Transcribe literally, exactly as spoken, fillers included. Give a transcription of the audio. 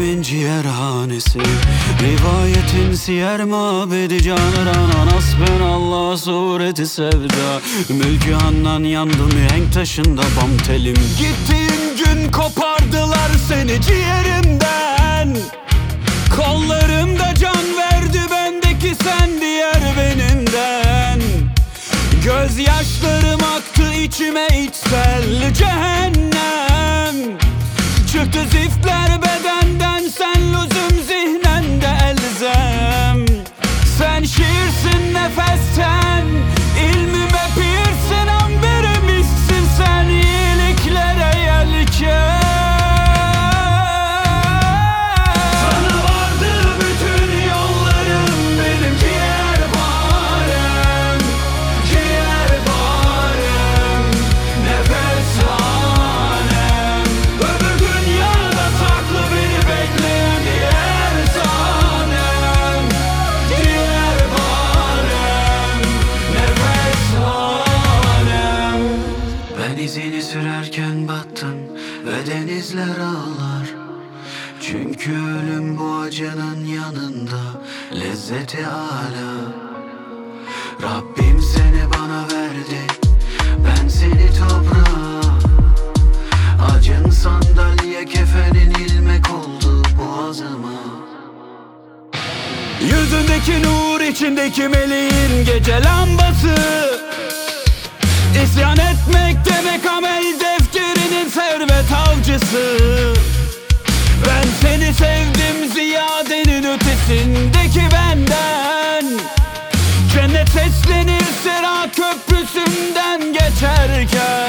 Kalbimin ciğerhanesi, rivayetin siyer mabedi, canıranan hasbenallah sureti sevda. Mülkü Handan yandım mihenk taşında bam telim. Gittiğin gün kopardılar seni ciğerimden. Kollarımda can verdi bendeki sen diğer benimden. Gözyaşlarım aktı içime içsel cehennem. Çıktı ziftler bedenden, sen lüzum zihnende elzem. Sen şiirsin nefesten, ilmime pirsin, amberimizsin sen iyiliklere yelken. İzini sürerken battın ve denizler ağlar. Çünkü ölüm bu acının yanında lezzeti âlâ. Rabbim seni bana verdi, ben seni toprağa. Acın sandalye, kefenin ilmek oldu boğazıma. Yüzündeki nur, içindeki meleğin gece lambası. İsyan etmek demek amel defterinin servet avcısı. Ben seni sevdim ziyadenin ötesindeki benden. Cennet seslenir Sırat köprüsünden geçerken.